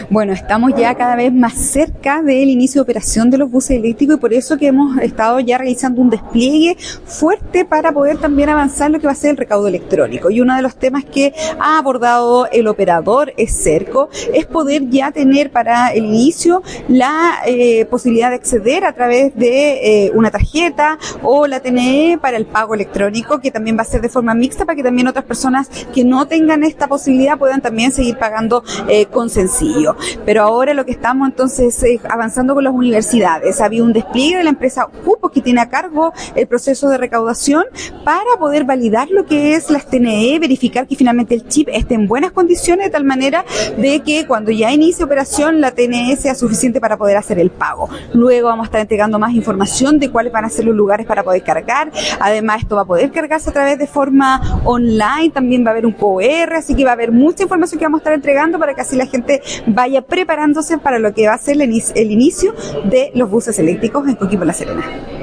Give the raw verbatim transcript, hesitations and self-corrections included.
Bueno, estamos ya cada vez más cerca del inicio de operación de los buses eléctricos y por eso que hemos estado ya realizando un despliegue fuerte para poder también avanzar en lo que va a ser el recaudo electrónico. Y uno de los temas que ha abordado el operador Serco es poder ya tener para el inicio la eh, posibilidad de acceder a través de eh, una tarjeta o la T N E para el pago electrónico, que también va a ser de forma mixta para que también otras personas que no tengan esta posibilidad puedan también seguir pagando eh, con sencillo. Pero ahora lo que estamos entonces eh, avanzando con las universidades. Había un despliegue de la empresa Cupos que tiene a cargo el proceso de recaudación para poder validar lo que es las T N E, verificar que finalmente el chip esté en buenas condiciones de tal manera de que cuando ya inicie operación la T N E sea suficiente para poder hacer el pago. Luego vamos a estar entregando más información de cuáles van a ser los lugares para poder cargar. Además, esto va a poder cargarse a través de forma online, también va a haber un Q R, así que va a haber mucha información que vamos a estar entregando para que así la gente vaya preparándose para lo que va a ser el inicio de los buses eléctricos en Coquimbo La Serena.